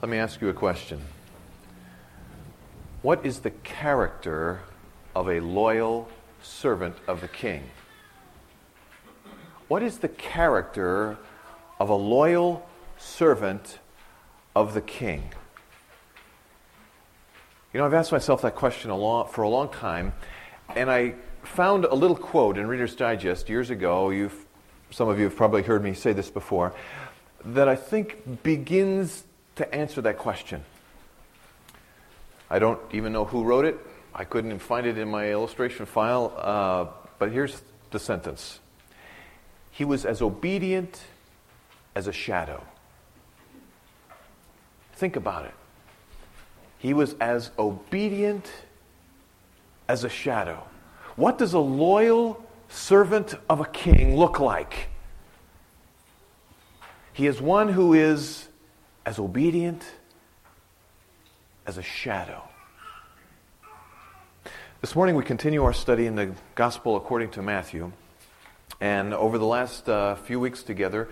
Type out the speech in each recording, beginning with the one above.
Let me ask you a question. What is the character of a loyal servant of the king? What is the character of a loyal servant of the king? You know, I've asked myself that question for a long time, and I found a little quote in Reader's Digest years ago. Some of you have probably heard me say this before, that I think begins to answer that question. I don't even know who wrote it. I couldn't even find it in my illustration file, but here's the sentence. He was as obedient as a shadow. Think about it. He was as obedient as a shadow. What does a loyal servant of a king look like? He is one who is as obedient as a shadow. This morning we continue our study in the Gospel according to Matthew. And over the last few weeks together,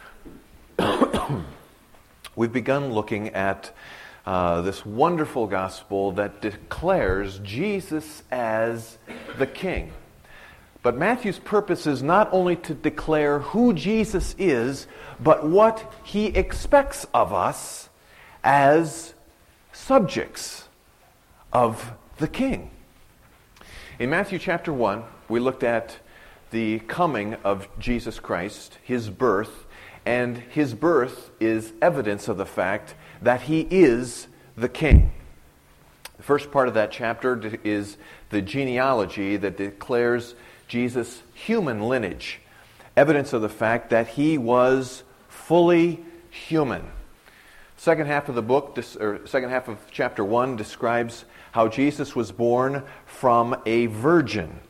we've begun looking at this wonderful gospel that declares Jesus as the King. But Matthew's purpose is not only to declare who Jesus is, but what he expects of us as subjects of the King. In Matthew chapter 1, we looked at the coming of Jesus Christ, his birth, and his birth is evidence of the fact that he is the King. The first part of that chapter is the genealogy that declares Jesus' human lineage, evidence of the fact that he was fully human. Second half of the book, second half of chapter 1 describes how Jesus was born from a virgin.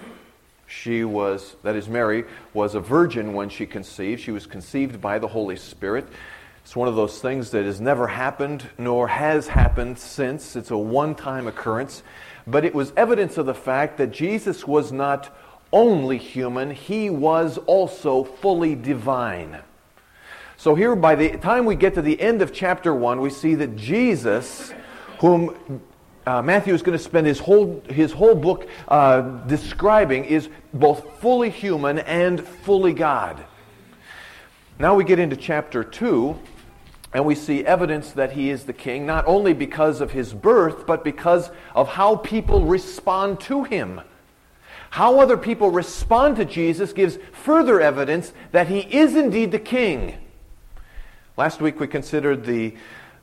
Mary was a virgin when she conceived. She was conceived by the Holy Spirit. It's one of those things that has never happened, nor has happened since. It's a one-time occurrence. But it was evidence of the fact that Jesus was not only human, he was also fully divine. So here, by the time we get to the end of chapter 1, we see that Jesus, whom Matthew is going to spend his whole book describing, is both fully human and fully God. Now we get into chapter 2, and we see evidence that he is the King, not only because of his birth, but because of how people respond to him. How other people respond to Jesus gives further evidence that he is indeed the King. Last week we considered the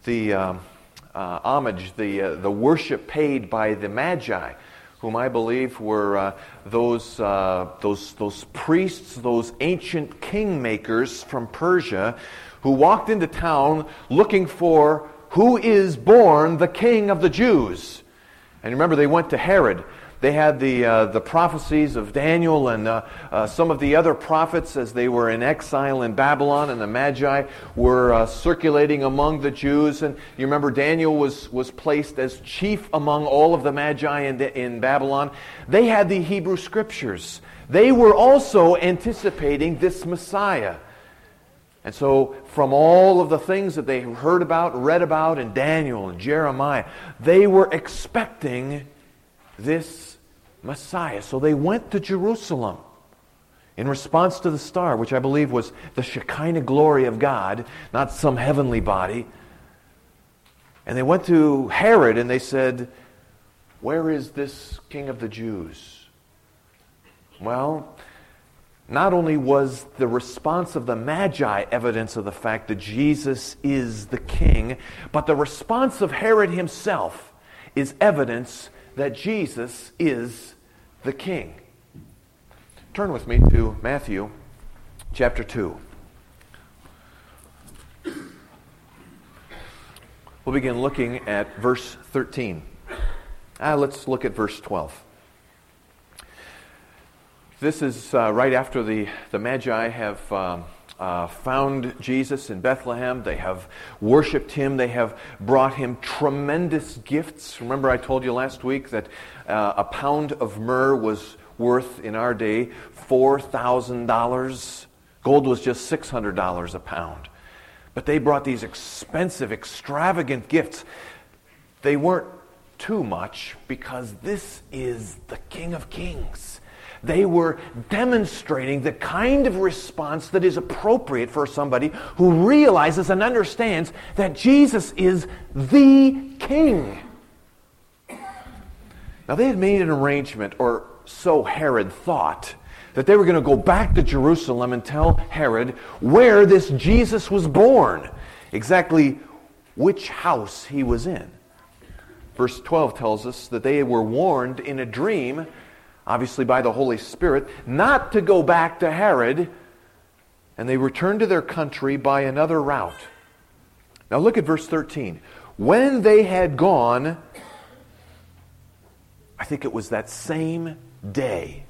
homage, the worship paid by the Magi, whom I believe were those priests, those ancient kingmakers from Persia, who walked into town looking for who is born the King of the Jews. And remember, they went to Herod. They had the prophecies of Daniel and some of the other prophets as they were in exile in Babylon, and the Magi were circulating among the Jews. And you remember Daniel was placed as chief among all of the Magi in Babylon. They had the Hebrew Scriptures. They were also anticipating this Messiah. And so from all of the things that they heard about, read about in Daniel and Jeremiah, they were expecting this Messiah. So they went to Jerusalem in response to the star, which I believe was the Shekinah glory of God, not some heavenly body. And they went to Herod and they said, "Where is this King of the Jews?" Well, not only was the response of the Magi evidence of the fact that Jesus is the King, but the response of Herod himself is evidence that Jesus is the King. Turn with me to Matthew chapter 2. We'll begin looking at verse 13. Let's look at verse 12. This is right after the Magi have found Jesus in Bethlehem. They have worshipped him. They have brought him tremendous gifts. Remember I told you last week that a pound of myrrh was worth, in our day, $4,000. Gold was just $600 a pound. But they brought these expensive, extravagant gifts. They weren't too much because this is the King of Kings. They were demonstrating the kind of response that is appropriate for somebody who realizes and understands that Jesus is the King. Now they had made an arrangement, or so Herod thought, that they were going to go back to Jerusalem and tell Herod where this Jesus was born, exactly which house he was in. Verse 12 tells us that they were warned in a dream, obviously by the Holy Spirit, not to go back to Herod, and they returned to their country by another route. Now look at verse 13. When they had gone, I think it was that same day,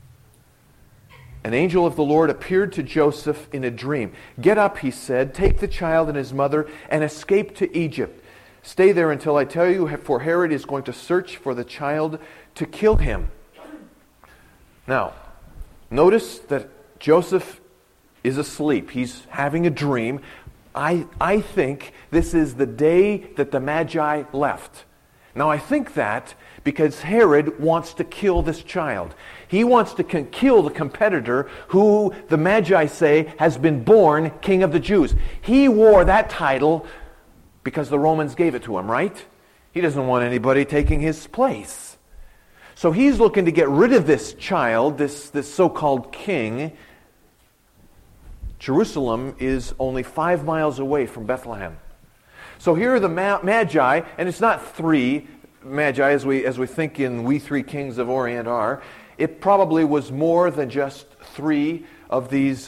an angel of the Lord appeared to Joseph in a dream. "Get up," he said, "take the child and his mother and escape to Egypt. Stay there until I tell you, for Herod is going to search for the child to kill him." Now, notice that Joseph is asleep. He's having a dream. I think this is the day that the Magi left. Now, I think that because Herod wants to kill this child. He wants to kill the competitor who the Magi say has been born King of the Jews. He wore that title because the Romans gave it to him, right? He doesn't want anybody taking his place. So he's looking to get rid of this child, this so-called king. Jerusalem is only 5 miles away from Bethlehem. So here are the Magi, and it's not 3 Magi as we think in We Three Kings of Orient are. It probably was more than just 3 of these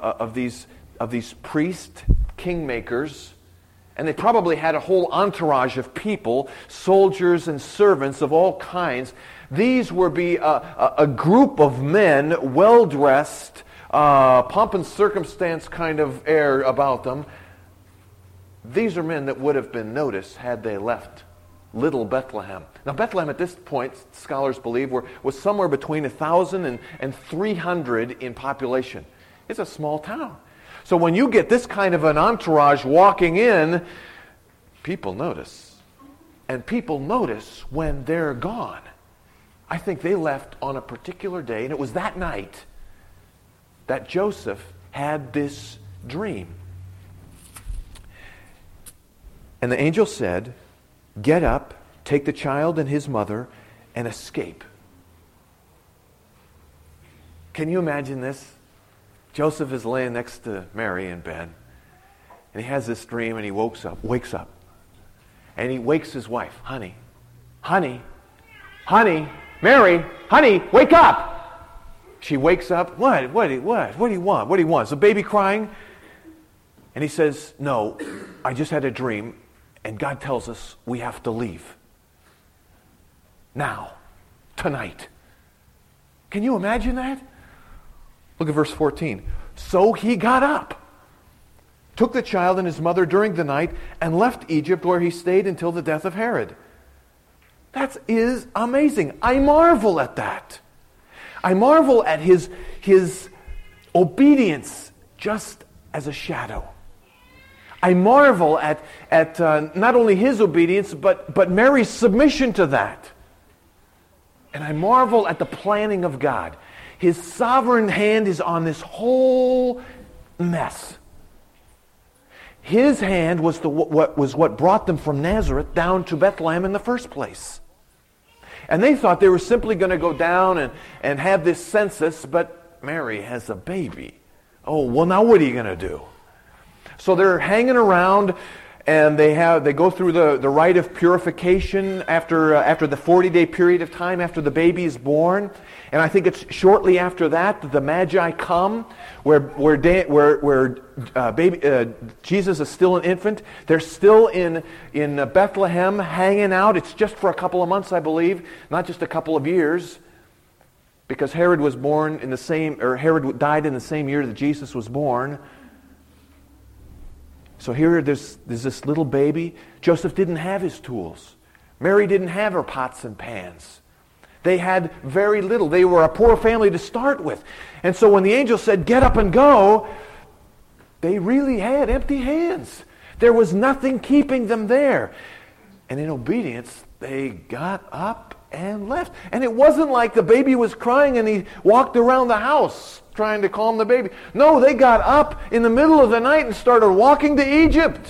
priest kingmakers, and they probably had a whole entourage of people, soldiers and servants of all kinds. These would be a group of men, well dressed, pomp and circumstance kind of air about them. These are men that would have been noticed had they left little Bethlehem. Now, Bethlehem at this point, scholars believe, was somewhere between 1,000 and 300 in population. It's a small town. So when you get this kind of an entourage walking in, people notice. And people notice when they're gone. I think they left on a particular day, and it was that night that Joseph had this dream. And the angel said, "Get up, take the child and his mother, and escape." Can you imagine this? Joseph is laying next to Mary in bed, and he has this dream, and he wakes up. And he wakes his wife, honey, Mary, honey, wake up! She wakes up, what do you want? Is the baby crying? And he says, "No, I just had a dream, and God tells us we have to leave. Now, tonight." Can you imagine that? Look at verse 14. "So he got up, took the child and his mother during the night, and left Egypt, where he stayed until the death of Herod." That is amazing. I marvel at that. I marvel at his obedience just as a shadow. I marvel at not only his obedience, but Mary's submission to that. And I marvel at the planning of God. His sovereign hand is on this whole mess. His hand was what brought them from Nazareth down to Bethlehem in the first place. And they thought they were simply going to go down and have this census, but Mary has a baby. Oh, well, now what are you going to do? So they're hanging around, and they go through the rite of purification after the 40-day period of time after the baby is born. And I think it's shortly after that the Magi come, where Jesus is still an infant. They're still in Bethlehem hanging out. It's just for a couple of months, I believe, not just a couple of years, because Herod died in the same year that Jesus was born. So here there's this little baby. Joseph didn't have his tools. Mary didn't have her pots and pans. They had very little. They were a poor family to start with. And so when the angel said, "Get up and go," They really had empty hands. There was nothing keeping them there. And in obedience, they got up and left. And it wasn't like the baby was crying and he walked around the house trying to calm the baby. No, they got up in the middle of the night and started walking to Egypt.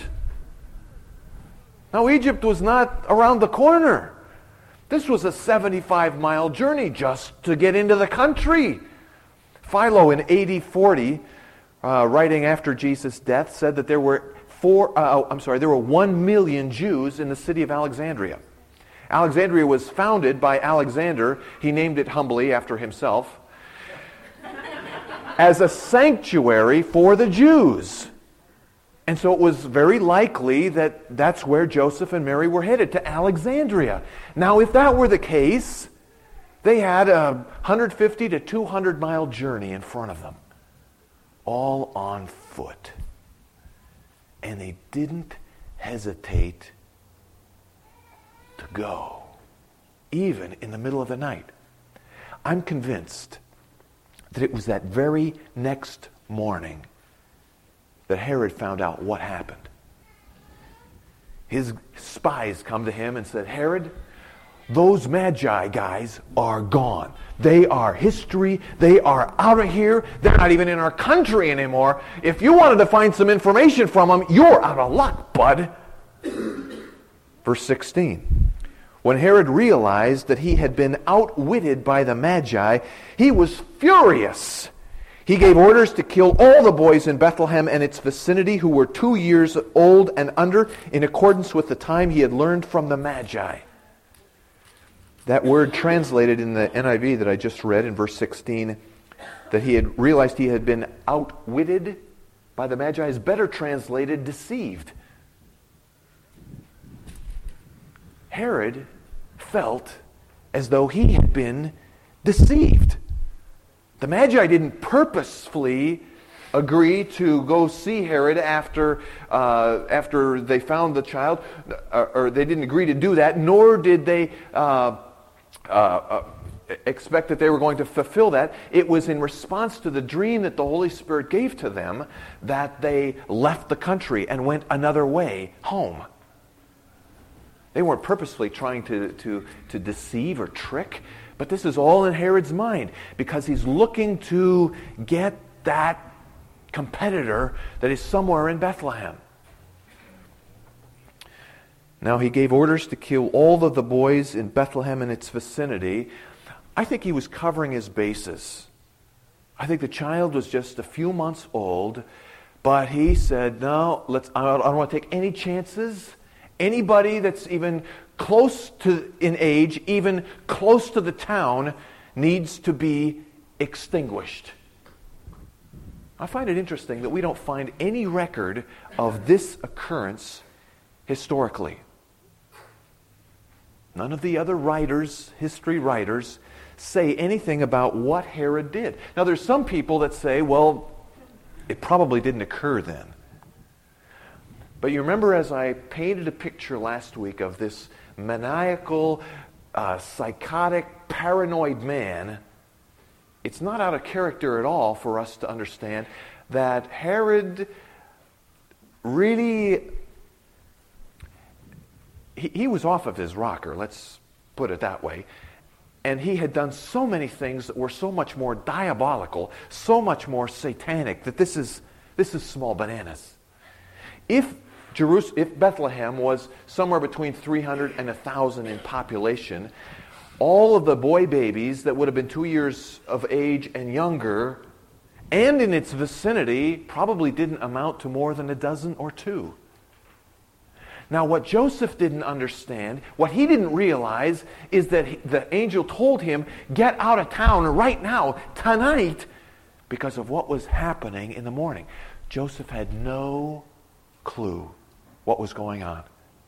Now, Egypt was not around the corner. This was a 75-mile journey just to get into the country. Philo in AD 40, writing after Jesus' death, said that there were 1 million Jews in the city of Alexandria. Alexandria was founded by Alexander. He named it humbly after himself, as a sanctuary for the Jews. And so it was very likely that that's where Joseph and Mary were headed, to Alexandria. Now, if that were the case, they had a 150 to 200 mile journey in front of them, all on foot. And they didn't hesitate to go, even in the middle of the night. I'm convinced that it was that very next morning that Herod found out what happened. His spies come to him and said, Herod, those Magi guys are gone. They are history. They are out of here. They're not even in our country anymore. If you wanted to find some information from them, you're out of luck, bud. Verse 16. When Herod realized that he had been outwitted by the Magi, he was furious. He gave orders to kill all the boys in Bethlehem and its vicinity who were 2 years old and under, in accordance with the time he had learned from the Magi. That word translated in the NIV that I just read in verse 16, that he had realized he had been outwitted by the Magi, is better translated deceived. Herod felt as though he had been deceived. The Magi didn't purposefully agree to go see Herod after they found the child, or they didn't agree to do that, nor did they expect that they were going to fulfill that. It was in response to the dream that the Holy Spirit gave to them that they left the country and went another way home. They weren't purposefully trying to deceive or trick, but this is all in Herod's mind because he's looking to get that competitor that is somewhere in Bethlehem. Now he gave orders to kill all of the boys in Bethlehem and its vicinity. I think he was covering his bases. I think the child was just a few months old, but he said, no, I don't want to take any chances. Anybody that's even close to in age, even close to the town, needs to be extinguished. I find it interesting that we don't find any record of this occurrence historically. None of the other writers, history writers, say anything about what Herod did. Now, there's some people that say, well, it probably didn't occur then. But you remember as I painted a picture last week of this maniacal, psychotic, paranoid man, it's not out of character at all for us to understand that Herod really, he was off of his rocker, let's put it that way. And he had done so many things that were so much more diabolical, so much more satanic, that this is small bananas. If Bethlehem was somewhere between 300 and 1,000 in population, all of the boy babies that would have been 2 years of age and younger, and in its vicinity, probably didn't amount to more than a dozen or two. Now, what Joseph didn't understand, what he didn't realize, is that the angel told him, get out of town right now, tonight, because of what was happening in the morning. Joseph had no clue what was going on.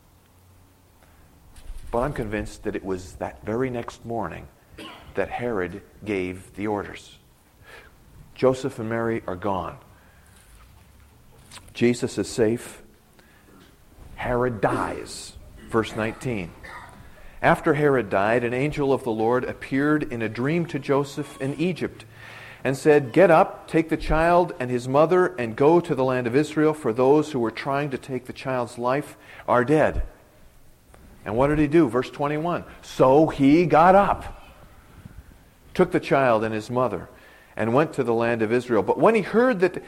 But I'm convinced that it was that very next morning that Herod gave the orders. Joseph and Mary are gone. Jesus is safe. Herod dies. Verse 19. After Herod died, an angel of the Lord appeared in a dream to Joseph in Egypt. and said, "Get up, take the child and his mother, and go to the land of Israel, for those who were trying to take the child's life are dead." And what did he do? Verse 21. So he got up, took the child and his mother, and went to the land of Israel. But when he heard that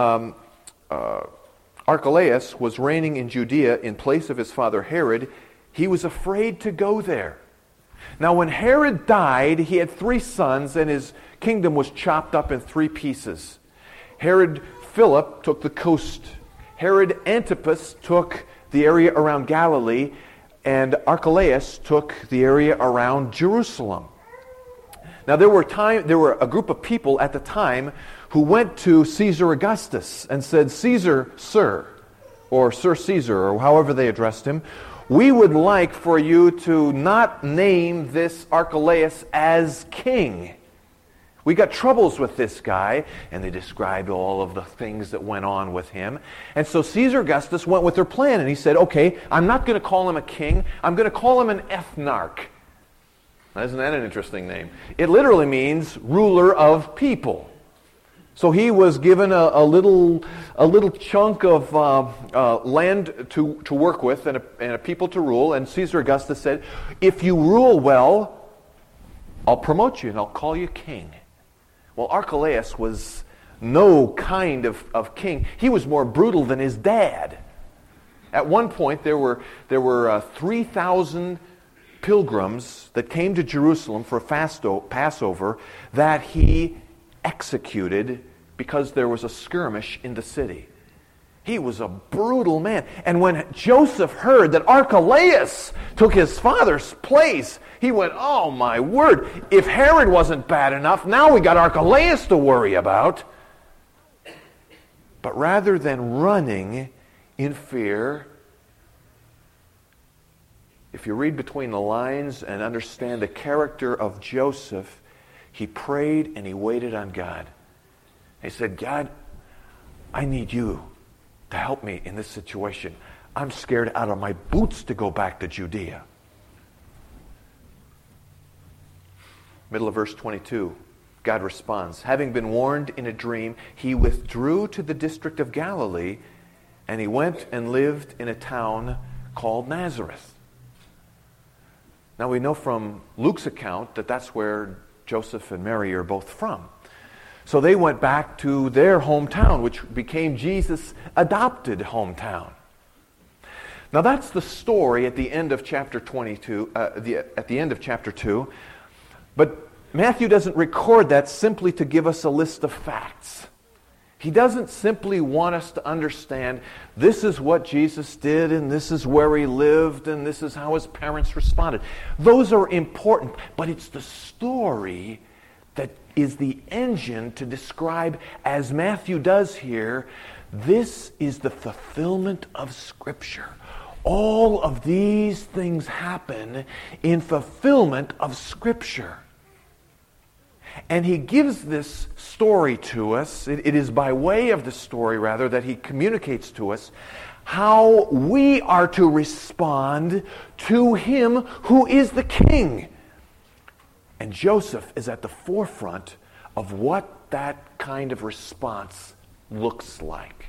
Archelaus was reigning in Judea in place of his father Herod, he was afraid to go there. Now when Herod died, he had 3 sons, and his kingdom was chopped up in 3 pieces. Herod Philip took the coast. Herod Antipas took the area around Galilee, and Archelaus took the area around Jerusalem. Now there were a group of people at the time who went to Caesar Augustus and said, "Caesar, sir," or "Sir Caesar," or however they addressed him, "we would like for you to not name this Archelaus as king. We got troubles with this guy," and they described all of the things that went on with him. And so Caesar Augustus went with their plan, and he said, "Okay, I'm not going to call him a king. I'm going to call him an ethnarch." Now, isn't that an interesting name? It literally means ruler of people. So he was given a little chunk of land to work with and a people to rule. And Caesar Augustus said, "If you rule well, I'll promote you and I'll call you king." Well, Archelaus was no kind of king. He was more brutal than his dad. At one point, there were 3,000 pilgrims that came to Jerusalem for a Passover that he executed because there was a skirmish in the city. He was a brutal man. And when Joseph heard that Archelaus took his father's place, he went, "Oh my word, if Herod wasn't bad enough, now we got Archelaus to worry about." But rather than running in fear, if you read between the lines and understand the character of Joseph, he prayed and he waited on God. He said, "God, I need you to help me in this situation. I'm scared out of my boots to go back to Judea." Middle of verse 22, God responds, "Having been warned in a dream, he withdrew to the district of Galilee, and he went and lived in a town called Nazareth." Now we know from Luke's account that that's where Joseph and Mary are both from. So they went back to their hometown, which became Jesus' adopted hometown. Now that's the story at the end of chapter 22. At the end of chapter 2, but Matthew doesn't record that simply to give us a list of facts. He doesn't simply want us to understand this is what Jesus did and this is where he lived and this is how his parents responded. Those are important, but it's the story that is the engine to describe, as Matthew does here, this is the fulfillment of Scripture. All of these things happen in fulfillment of Scripture. And he gives this story to us. It is by way of the story, rather, that he communicates to us how we are to respond to him who is the king. And Joseph is at the forefront of what that kind of response looks like.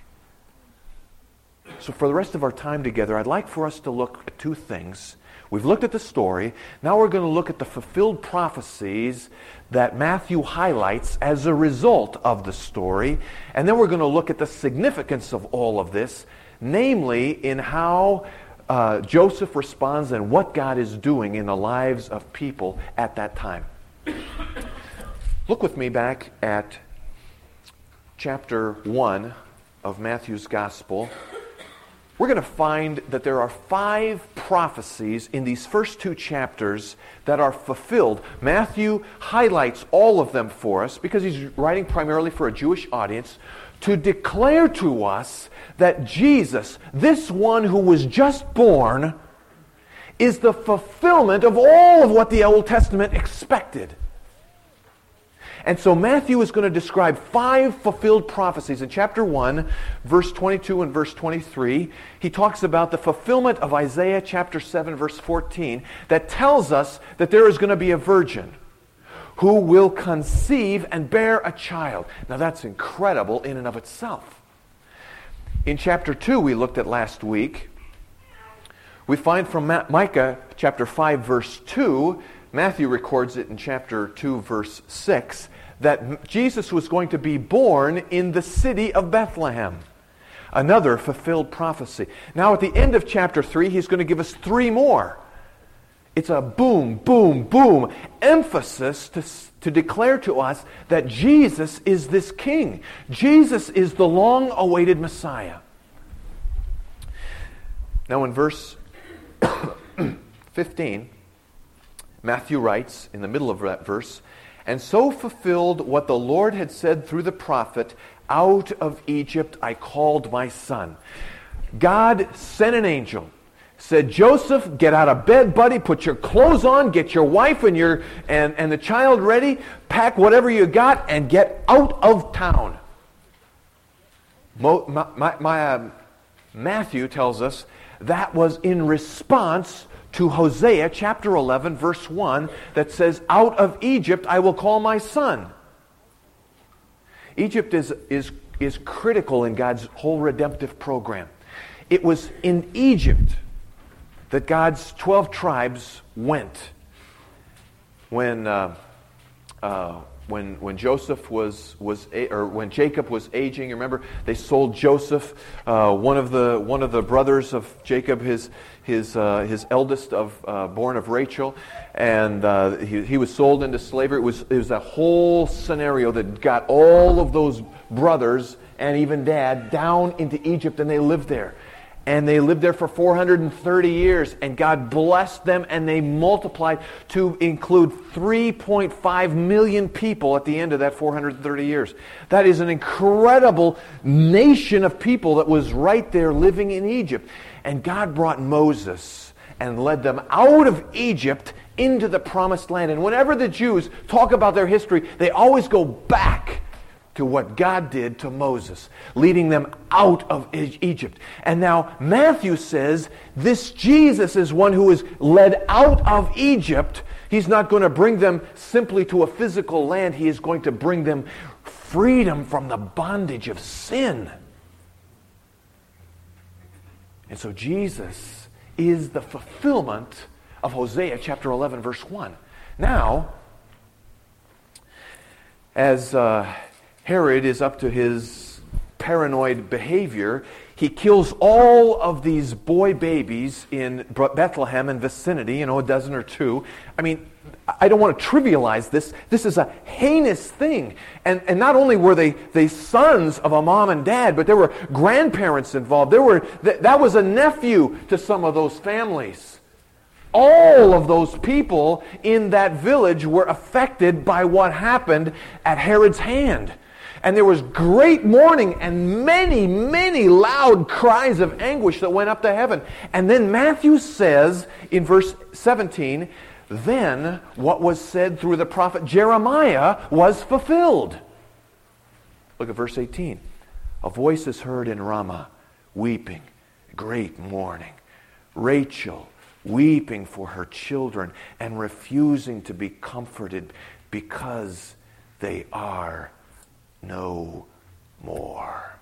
So for the rest of our time together, I'd like for us to look at 2 things. We've looked at the story. Now we're going to look at the fulfilled prophecies that Matthew highlights as a result of the story. And then we're going to look at the significance of all of this, namely in how Joseph responds and what God is doing in the lives of people at that time. Look with me back at chapter 1 of Matthew's Gospel. We're going to find that there are 5 prophecies in these first 2 chapters that are fulfilled. Matthew highlights all of them for us because he's writing primarily for a Jewish audience to declare to us that Jesus, this one who was just born, is the fulfillment of all of what the Old Testament expected. And so Matthew is going to describe 5 fulfilled prophecies. In chapter 1, verse 22 and verse 23, he talks about the fulfillment of Isaiah chapter 7, verse 14, that tells us that there is going to be a virgin who will conceive and bear a child. Now that's incredible in and of itself. In chapter 2 we looked at last week, we find from Micah chapter 5 verse 2, Matthew records it in chapter 2 verse 6, that Jesus was going to be born in the city of Bethlehem. Another fulfilled prophecy. Now at the end of chapter 3, he's going to give us 3 more. It's a boom, boom, boom emphasis to declare to us that Jesus is this king. Jesus is the long-awaited Messiah. Now in verse 15, Matthew writes, in the middle of that verse, "And so fulfilled what the Lord had said through the prophet, 'Out of Egypt I called my son.'" God sent an angel, said, "Joseph, get out of bed, buddy, put your clothes on, get your wife and the child ready, pack whatever you got, and get out of town." Matthew tells us that was in response to Hosea chapter 11 verse 1 that says, "Out of Egypt I will call my son." Egypt is critical in God's whole redemptive program. It was in Egypt that God's 12 tribes went when Joseph when Jacob was aging. Remember, they sold Joseph, one of the brothers of Jacob, his eldest born of Rachel, and he was sold into slavery. It was a whole scenario that got all of those brothers and even Dad down into Egypt, and they lived there. And they lived there for 430 years, and God blessed them, and they multiplied to include 3.5 million people at the end of that 430 years. That is an incredible nation of people that was right there living in Egypt. And God brought Moses and led them out of Egypt into the promised land. And whenever the Jews talk about their history, they always go back to what God did to Moses, leading them out of Egypt. And now Matthew says this Jesus is one who is led out of Egypt. He's not going to bring them simply to a physical land. He is going to bring them freedom from the bondage of sin. And so Jesus is the fulfillment of Hosea chapter 11 verse 1. Now, as Herod is up to his paranoid behavior, he kills all of these boy babies in Bethlehem and vicinity, a dozen or two. I mean, I don't want to trivialize this. This is a heinous thing. And not only were they sons of a mom and dad, but there were grandparents involved. That was a nephew to some of those families. All of those people in that village were affected by what happened at Herod's hand. And there was great mourning and many, many loud cries of anguish that went up to heaven. And then Matthew says in verse 17, "Then what was said through the prophet Jeremiah was fulfilled." Look at verse 18. "A voice is heard in Ramah, weeping, great mourning. Rachel weeping for her children and refusing to be comforted because they are no more."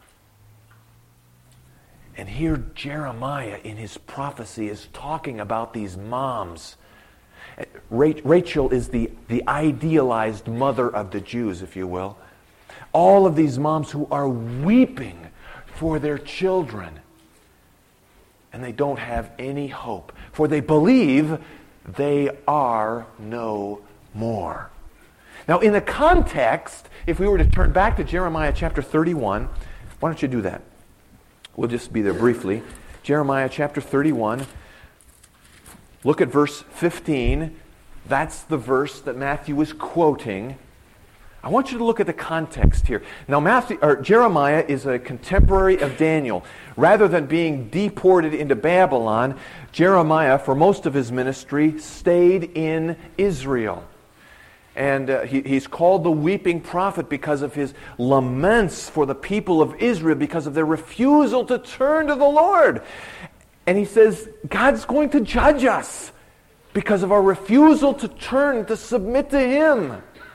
And here Jeremiah in his prophecy is talking about these moms. Rachel is the idealized mother of the Jews, if you will. All of these moms who are weeping for their children. And they don't have any hope, for they believe they are no more. Now, in the context, if we were to turn back to Jeremiah chapter 31, why don't you do that? We'll just be there briefly. Jeremiah chapter 31, look at verse 15. That's the verse that Matthew is quoting. I want you to look at the context here. Now, Jeremiah is a contemporary of Daniel. Rather than being deported into Babylon, Jeremiah, for most of his ministry, stayed in Israel. And he's called the weeping prophet because of his laments for the people of Israel because of their refusal to turn to the Lord. And he says, God's going to judge us because of our refusal to turn, to submit to Him.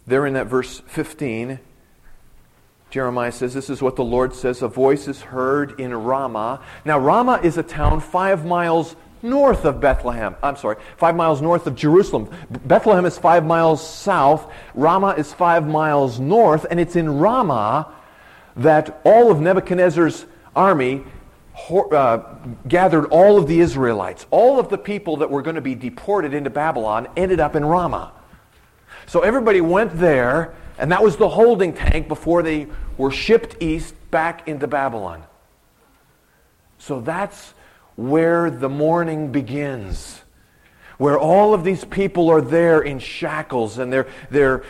There in that verse 15, Jeremiah says, this is what the Lord says, a voice is heard in Ramah. Now, Ramah is a town 5 miles north of Bethlehem. 5 miles north of Jerusalem. Bethlehem is 5 miles south. Ramah is 5 miles north. And it's in Ramah that all of Nebuchadnezzar's army gathered all of the Israelites. All of the people that were going to be deported into Babylon ended up in Ramah. So everybody went there, and that was the holding tank before they were shipped east back into Babylon. So that's where the mourning begins, where all of these people are there in shackles, and they're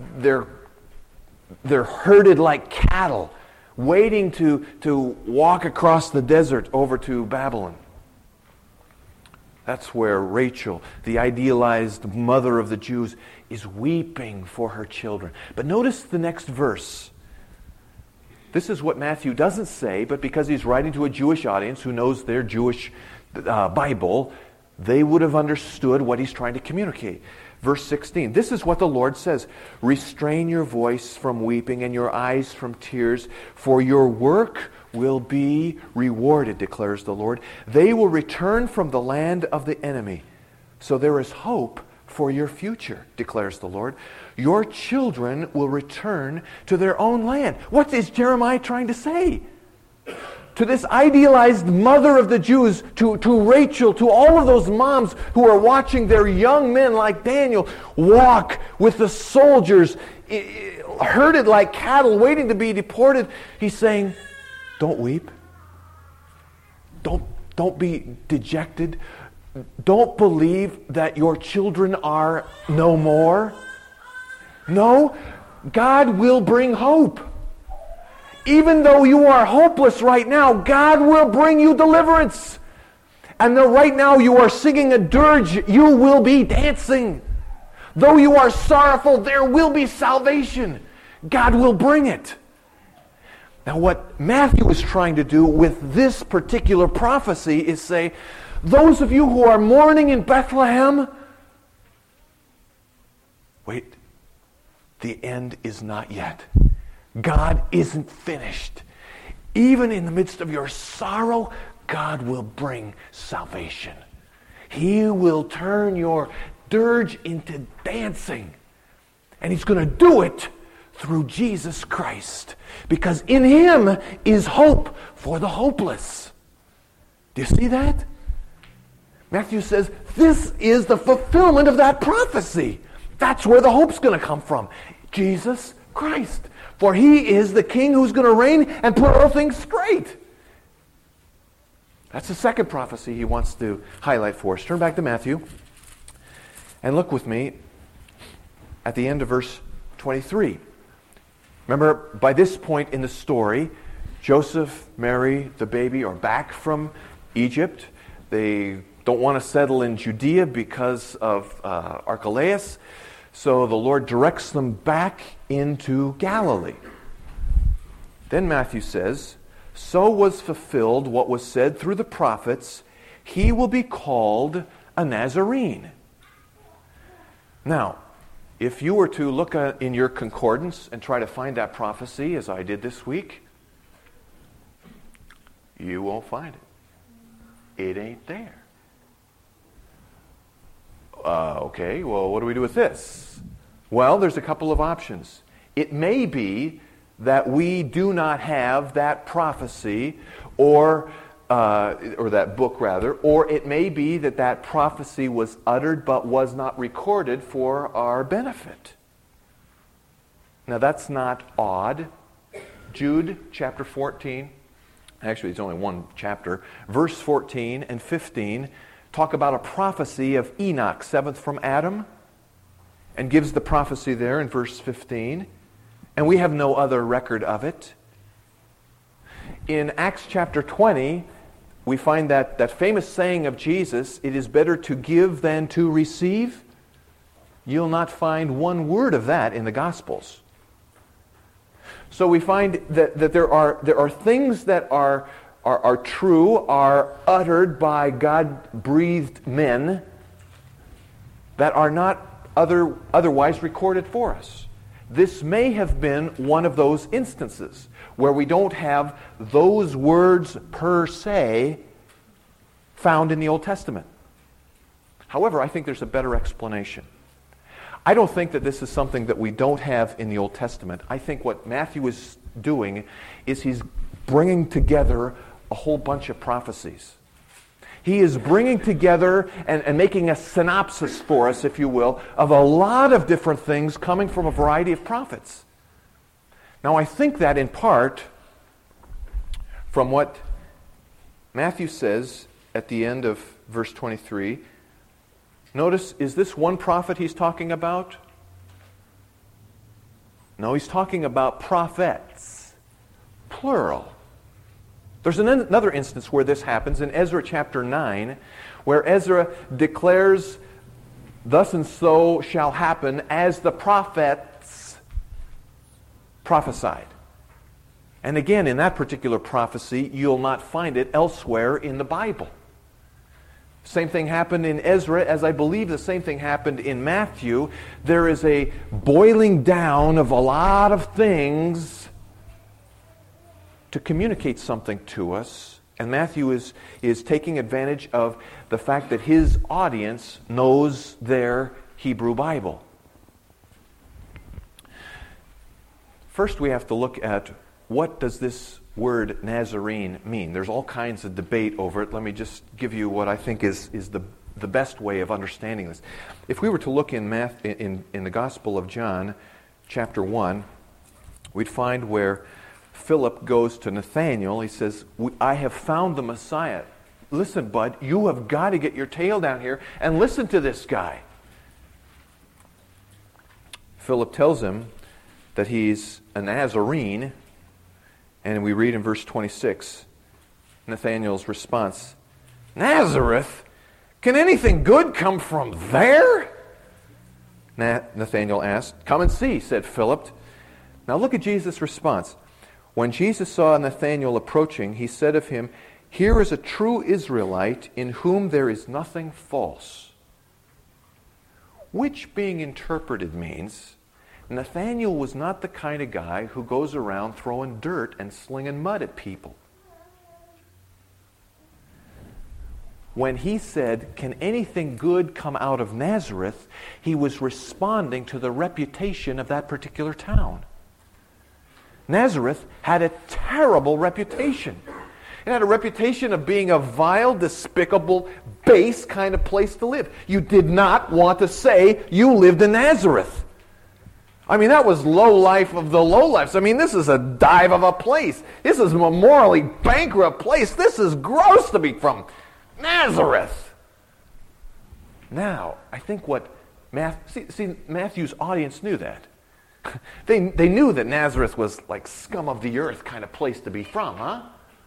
herded like cattle, waiting to walk across the desert over to Babylon. That's where Rachel, the idealized mother of the Jews, is weeping for her children. But notice the next verse. This is what Matthew doesn't say, but because he's writing to a Jewish audience who knows their Jewish Bible, they would have understood what he's trying to communicate. Verse 16, this is what the Lord says, restrain your voice from weeping and your eyes from tears, for your work will be rewarded, declares the Lord. They will return from the land of the enemy. So there is hope for your future, declares the Lord. Your children will return to their own land. What is Jeremiah trying to say? To this idealized mother of the Jews, to Rachel, to all of those moms who are watching their young men like Daniel walk with the soldiers, herded like cattle, waiting to be deported. He's saying, don't weep. Don't be dejected. Don't believe that your children are no more. No, God will bring hope. Even though you are hopeless right now, God will bring you deliverance. And though right now you are singing a dirge, you will be dancing. Though you are sorrowful, there will be salvation. God will bring it. Now what Matthew is trying to do with this particular prophecy is say, those of you who are mourning in Bethlehem, wait, the end is not yet. God isn't finished. Even in the midst of your sorrow, God will bring salvation. He will turn your dirge into dancing. And He's going to do it through Jesus Christ. Because in Him is hope for the hopeless. Do you see that? Matthew says, this is the fulfillment of that prophecy. That's where the hope's going to come from. Jesus Christ. For He is the King who's going to reign and put all things straight. That's the second prophecy he wants to highlight for us. Turn back to Matthew and look with me at the end of verse 23. Remember, by this point in the story, Joseph, Mary, the baby are back from Egypt. They don't want to settle in Judea because of Archelaus. So the Lord directs them back into Galilee. Then Matthew says, so was fulfilled what was said through the prophets, he will be called a Nazarene. Now, if you were to look in your concordance and try to find that prophecy, as I did this week, you won't find it. It ain't there. Okay, well, what do we do with this? Well, there's a couple of options. It may be that we do not have that prophecy or that book rather, or it may be that that prophecy was uttered but was not recorded for our benefit. Now that's not odd. Jude chapter 14, actually it's only one chapter, verse 14 and 15 talk about a prophecy of Enoch, seventh from Adam, and gives the prophecy there in verse 15. And we have no other record of it. In Acts chapter 20, we find that famous saying of Jesus, it is better to give than to receive. You'll not find one word of that in the Gospels. So we find that there are things that are true, are uttered by God-breathed men that are not otherwise recorded for us. this may have been one of those instances where we don't have those words per se found in the Old Testament. However, I think there's a better explanation. I don't think that this is something that we don't have in the Old Testament. I think what Matthew is doing is he's bringing together a whole bunch of prophecies. He is bringing together and making a synopsis for us, if you will, of a lot of different things coming from a variety of prophets. Now, I think that in part from what Matthew says at the end of verse 23. Notice, is this one prophet he's talking about? No, he's talking about prophets, plural. There's another instance where this happens in Ezra chapter 9, where Ezra declares, thus and so shall happen as the prophets prophesied. And again, in that particular prophecy, you'll not find it elsewhere in the Bible. Same thing happened in Ezra, as I believe the same thing happened in Matthew. There is a boiling down of a lot of things to communicate something to us. And Matthew is taking advantage of the fact that his audience knows their Hebrew Bible. First, we have to look at what does this word Nazarene mean. There's all kinds of debate over it. Let me just give you what I think is the best way of understanding this. If we were to look in the Gospel of John, chapter 1, we'd find where Philip goes to Nathanael. He says, I have found the Messiah. Listen, bud, you have got to get your tail down here and listen to this guy. Philip tells him that he's a Nazarene, and we read in verse 26, Nathanael's response, Nazareth? Can anything good come from there? Nathanael asked. Come and see, said Philip. Now look at Jesus' response. When Jesus saw Nathanael approaching, he said of him, Here is a true Israelite in whom there is nothing false. Which, being interpreted, means Nathanael was not the kind of guy who goes around throwing dirt and slinging mud at people. When he said, Can anything good come out of Nazareth? He was responding to the reputation of that particular town. Nazareth had a terrible reputation. It had a reputation of being a vile, despicable, base kind of place to live. You did not want to say you lived in Nazareth. I mean, that was low life of the low lives. I mean, this is a dive of a place. This is a morally bankrupt place. This is gross to be from Nazareth. Now, I think what Matthew's audience knew that. They knew that Nazareth was like scum of the earth kind of place to be from, huh?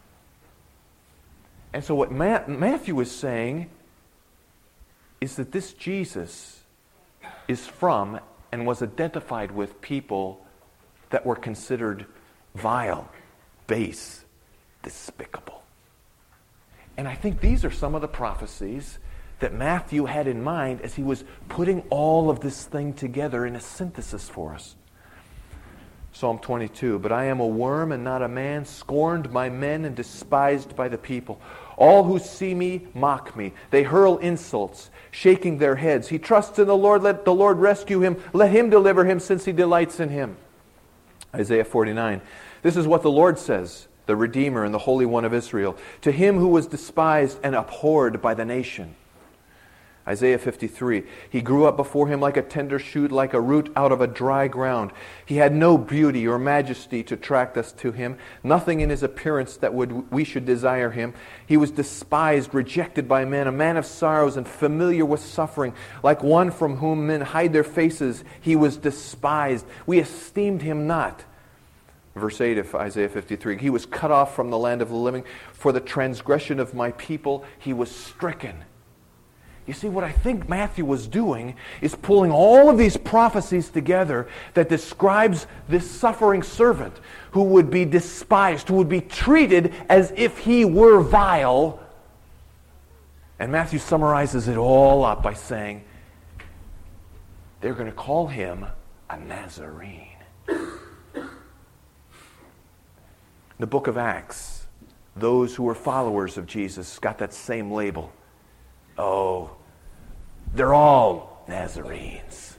And so what Matthew is saying is that this Jesus is from and was identified with people that were considered vile, base, despicable. And I think these are some of the prophecies that Matthew had in mind as he was putting all of this thing together in a synthesis for us. Psalm 22, But I am a worm and not a man, scorned by men and despised by the people. All who see me mock me. They hurl insults, shaking their heads. He trusts in the Lord. Let the Lord rescue him. Let him deliver him, since he delights in him. Isaiah 49. This is what the Lord says, the Redeemer and the Holy One of Israel, to him who was despised and abhorred by the nation. Isaiah 53, He grew up before him like a tender shoot, like a root out of a dry ground. He had no beauty or majesty to attract us to him, nothing in his appearance that we should desire him. He was despised, rejected by men, a man of sorrows and familiar with suffering. Like one from whom men hide their faces, he was despised. We esteemed him not. Verse 8 of Isaiah 53, He was cut off from the land of the living. For the transgression of my people, he was stricken. You see, what I think Matthew was doing is pulling all of these prophecies together that describes this suffering servant who would be despised, who would be treated as if he were vile. And Matthew summarizes it all up by saying, they're going to call him a Nazarene. The book of Acts, those who were followers of Jesus got that same label. Oh, they're all Nazarenes.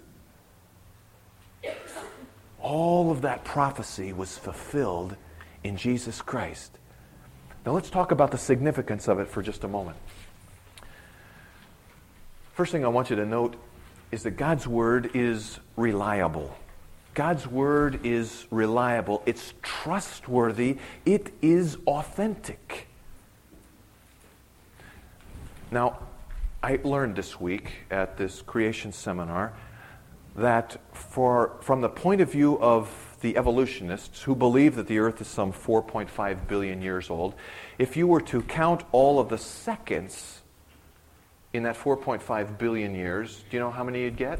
All of that prophecy was fulfilled in Jesus Christ. Now let's talk about the significance of it for just a moment. First thing I want you to note is that God's Word is reliable. God's Word is reliable. It's trustworthy. It is authentic. Now, I learned this week at this creation seminar that from the point of view of the evolutionists who believe that the earth is some 4.5 billion years old, if you were to count all of the seconds in that 4.5 billion years, do you know how many you'd get?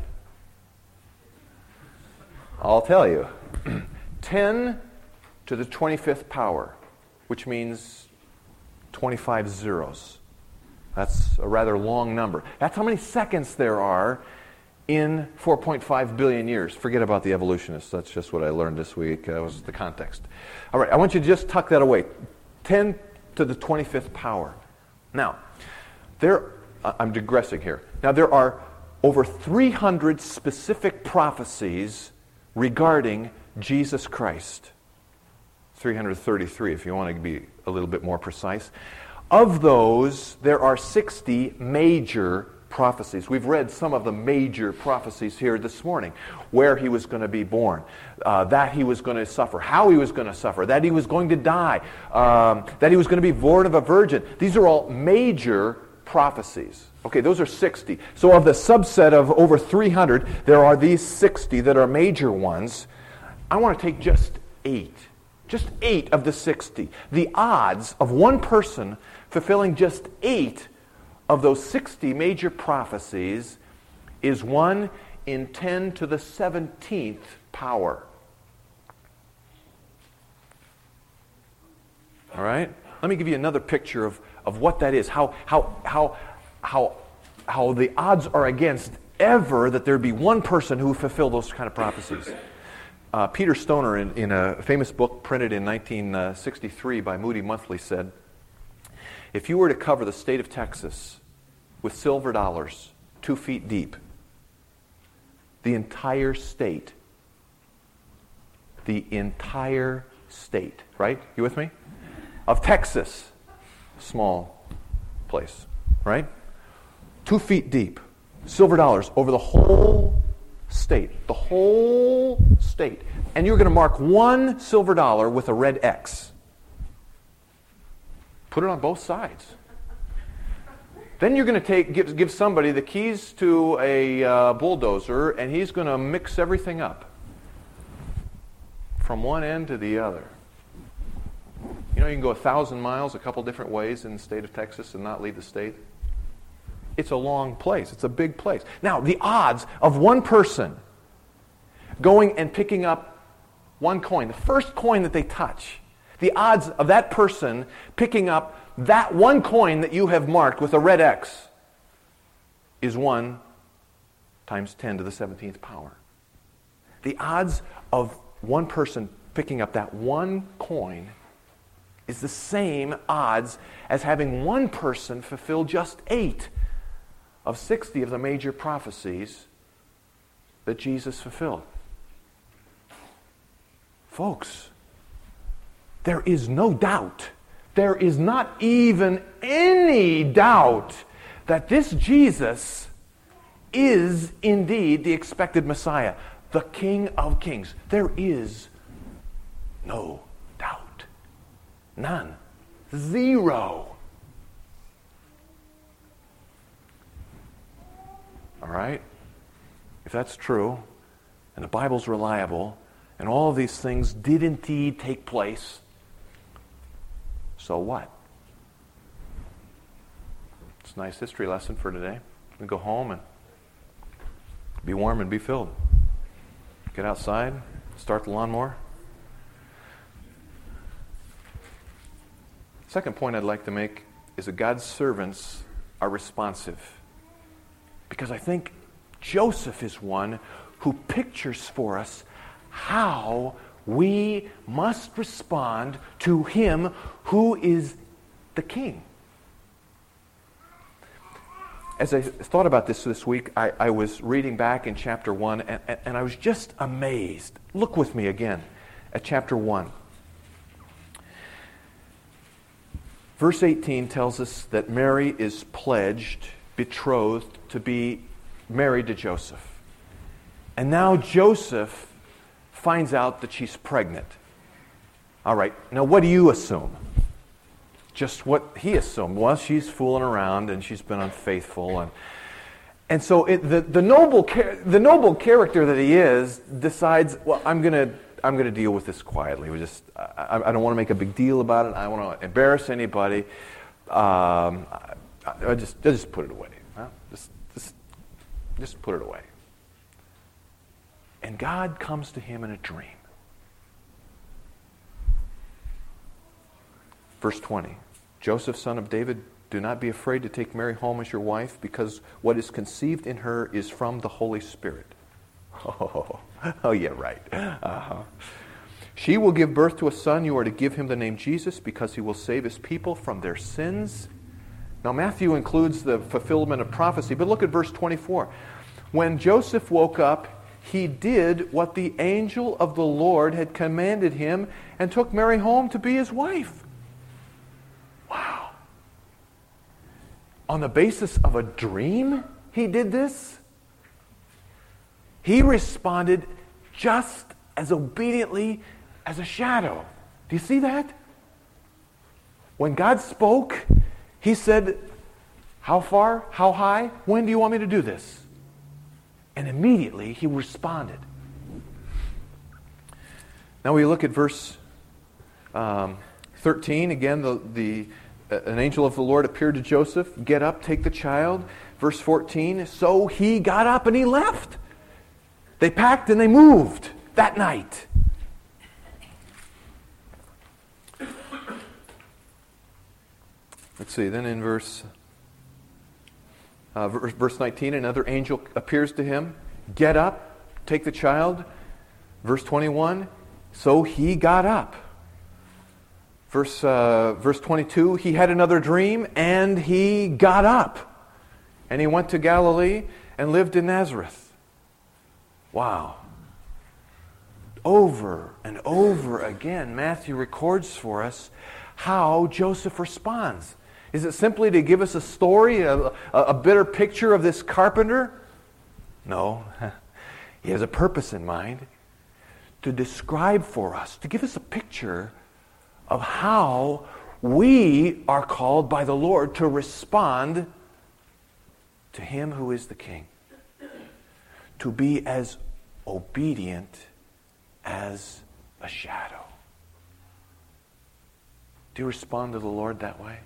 I'll tell you. 10 to the 25th power, which means 25 zeros. That's a rather long number. That's how many seconds there are in 4.5 billion years. Forget about the evolutionists. That's just what I learned this week. That was the context. All right, I want you to just tuck that away. 10 to the 25th power. Now, I'm digressing here. Now, there are over 300 specific prophecies regarding Jesus Christ. 333, if you want to be a little bit more precise. Of those, there are 60 major prophecies. We've read some of the major prophecies here this morning. Where he was going to be born, that he was going to suffer, how he was going to suffer, that he was going to die, that he was going to be born of a virgin. These are all major prophecies. Okay, those are 60. So of the subset of over 300, there are these 60 that are major ones. I want to take just 8. Just 8 of the 60. The odds of one person fulfilling just 8 of those 60 major prophecies is 1 in 10 to the 17th power. All right? Let me give you another picture of what that is. How the odds are against ever that there be one person who fulfill those kind of prophecies. Peter Stoner, in a famous book printed in 1963 by Moody Monthly, said, if you were to cover the state of Texas with silver dollars 2 feet deep, the entire state, right? You with me? Of Texas, small place, right? 2 feet deep, silver dollars over the whole state, and you're going to mark one silver dollar with a red X. Put it on both sides. Then you're going to give somebody the keys to a bulldozer, and he's going to mix everything up from one end to the other. You know, you can go 1,000 miles a couple different ways in the state of Texas and not leave the state. It's a long place. It's a big place. Now, the odds of one person going and picking up one coin, the first coin that they touch, the odds of that person picking up that one coin that you have marked with a red X is 1 times 10 to the 17th power. The odds of one person picking up that one coin is the same odds as having one person fulfill just 8 of 60 of the major prophecies that Jesus fulfilled. Folks, there is no doubt, there is not even any doubt that this Jesus is indeed the expected Messiah, the King of Kings. There is no doubt. None. Zero. All right? If that's true, and the Bible's reliable, and all of these things did indeed take place, so what? It's a nice history lesson for today. We go home and be warm and be filled. Get outside, start the lawnmower. Second point I'd like to make is that God's servants are responsive. Because I think Joseph is one who pictures for us how we must respond to him who is the king. As I thought about this week, I was reading back in chapter 1, and I was just amazed. Look with me again at chapter 1. Verse 18 tells us that Mary is pledged, betrothed, to be married to Joseph. And now Joseph finds out that she's pregnant. All right, now what do you assume? Just what he assumed. Well, she's fooling around and she's been unfaithful. And so the noble character that he is decides, well, I'm going to deal with this quietly. I don't want to make a big deal about it. I don't want to embarrass anybody. I just put it away. Huh? Just put it away. And God comes to him in a dream. Verse 20, Joseph, son of David, do not be afraid to take Mary home as your wife, because what is conceived in her is from the Holy Spirit. Oh yeah, right. Uh-huh. She will give birth to a son. You are to give him the name Jesus, because he will save his people from their sins. Now, Matthew includes the fulfillment of prophecy, but look at verse 24. When Joseph woke up, he did what the angel of the Lord had commanded him and took Mary home to be his wife. Wow. On the basis of a dream, he did this? He responded just as obediently as a shadow. Do you see that? When God spoke, he said, how far? How high? When do you want me to do this? And immediately he responded. Now we look at verse 13. Again, an angel of the Lord appeared to Joseph. Get up, take the child. Verse 14. So he got up and he left. They packed and they moved that night. Let's see, then in verse 19, another angel appears to him. Get up, take the child. Verse 21, so he got up. Verse 22, he had another dream and he got up. And he went to Galilee and lived in Nazareth. Wow. Over and over again, Matthew records for us how Joseph responds. Is it simply to give us a story, a better picture of this carpenter? No. He has a purpose in mind to describe for us, to give us a picture of how we are called by the Lord to respond to him who is the King. To be as obedient as a shadow. Do you respond to the Lord that way?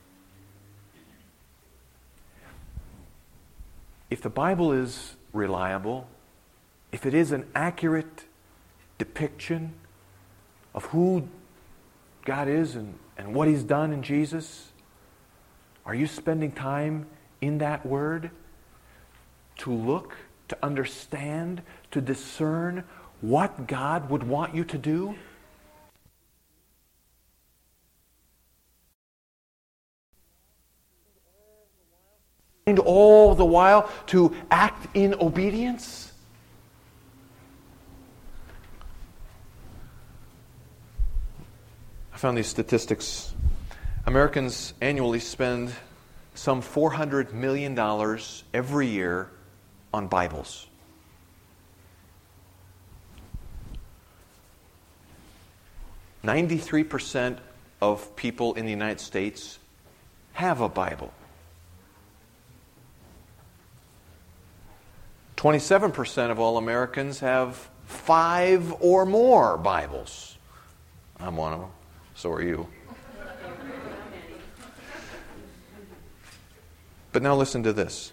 If the Bible is reliable, if it is an accurate depiction of who God is and what he's done in Jesus, are you spending time in that word to look, to understand, to discern what God would want you to do? And all the while to act in obedience? I found these statistics. Americans annually spend some $400 million every year on Bibles. %93 of people in the United States have a Bible. 27% of all Americans have 5 or more Bibles. I'm one of them. So are you. But now listen to this.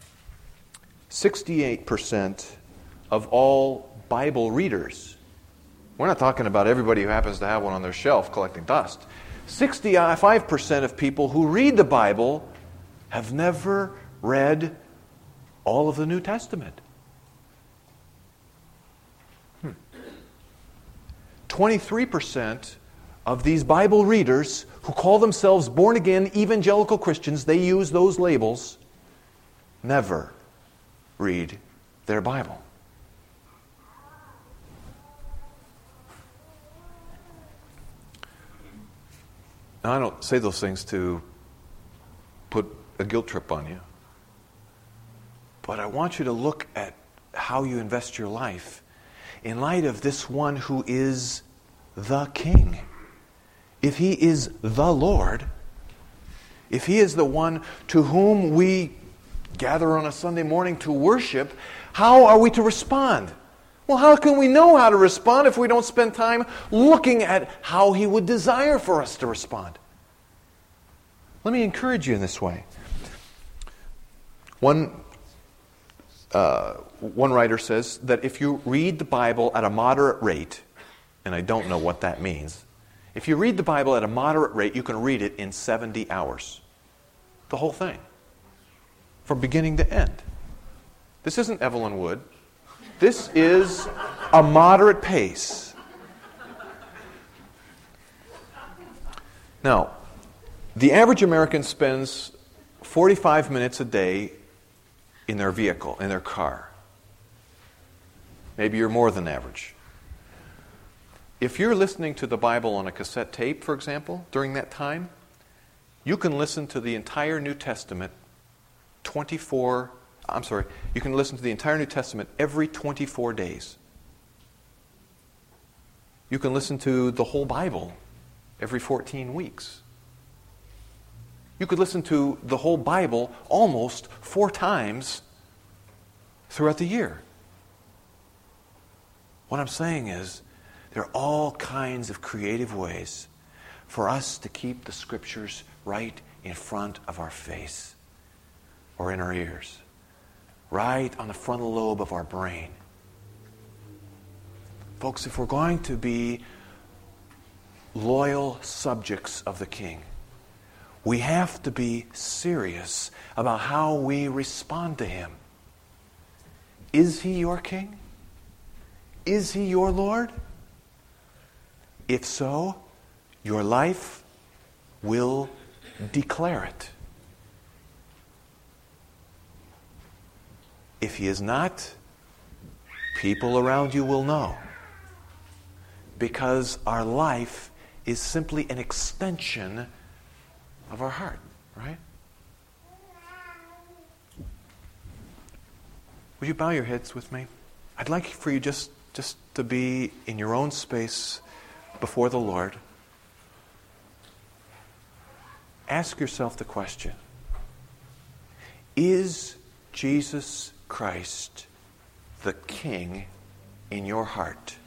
68% of all Bible readers, we're not talking about everybody who happens to have one on their shelf collecting dust. 65% of people who read the Bible have never read all of the New Testament. 23% of these Bible readers who call themselves born-again evangelical Christians, they use those labels, never read their Bible. Now, I don't say those things to put a guilt trip on you, but I want you to look at how you invest your life in light of this one who is the King. If He is the Lord, if He is the one to whom we gather on a Sunday morning to worship, how are we to respond? Well, how can we know how to respond if we don't spend time looking at how He would desire for us to respond? Let me encourage you in this way. One writer says that if you read the Bible at a moderate rate, and I don't know what that means, if you read the Bible at a moderate rate, you can read it in 70 hours. The whole thing. From beginning to end. This isn't Evelyn Wood. This is a moderate pace. Now, the average American spends 45 minutes a day in their vehicle, in their car. Maybe you're more than average. If you're listening to the Bible on a cassette tape, for example, during that time, you can listen to the entire New Testament you can listen to the entire New Testament every 24 days. You can listen to the whole Bible every 14 weeks. You could listen to the whole Bible almost 4 times throughout the year. What I'm saying is, there are all kinds of creative ways for us to keep the Scriptures right in front of our face or in our ears, right on the frontal lobe of our brain. Folks, if we're going to be loyal subjects of the King, we have to be serious about how we respond to Him. Is He your King? Is He your Lord? If so, your life will declare it. If He is not, people around you will know. Because our life is simply an extension of our heart, right? Would you bow your heads with me? I'd like for you just to be in your own space before the Lord. Ask yourself the question, is Jesus Christ the King in your heart?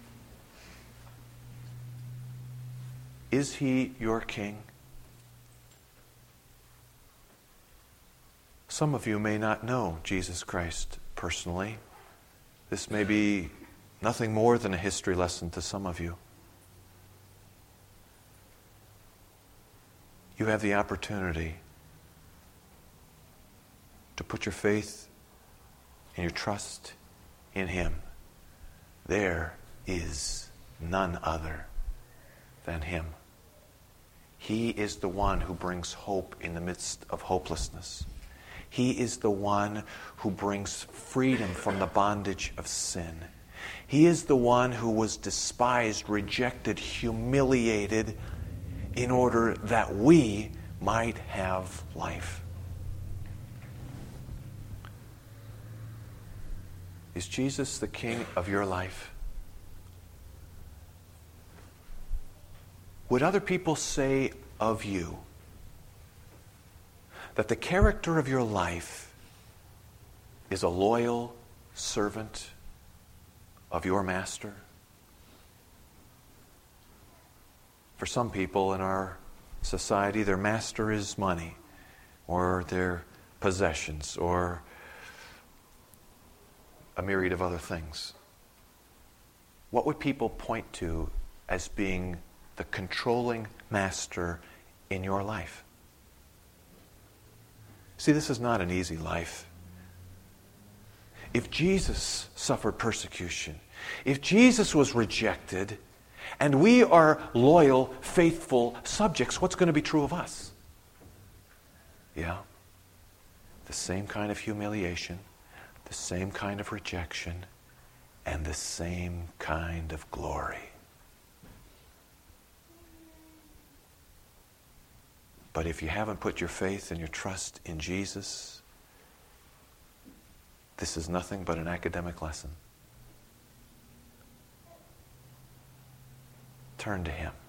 Is He your King? Some of you may not know Jesus Christ personally. This may be nothing more than a history lesson to some of you. You have the opportunity to put your faith and your trust in Him. There is none other than Him. He is the one who brings hope in the midst of hopelessness. He is the one who brings freedom from the bondage of sin. He is the one who was despised, rejected, humiliated in order that we might have life. Is Jesus the King of your life? Would other people say of you that the character of your life is a loyal servant of your master? For some people in our society, their master is money, or their possessions, or a myriad of other things. What would people point to as being the controlling master in your life? See, this is not an easy life. If Jesus suffered persecution, if Jesus was rejected, and we are loyal, faithful subjects, what's going to be true of us? Yeah. The same kind of humiliation, the same kind of rejection, and the same kind of glory. But if you haven't put your faith and your trust in Jesus, this is nothing but an academic lesson. Turn to Him.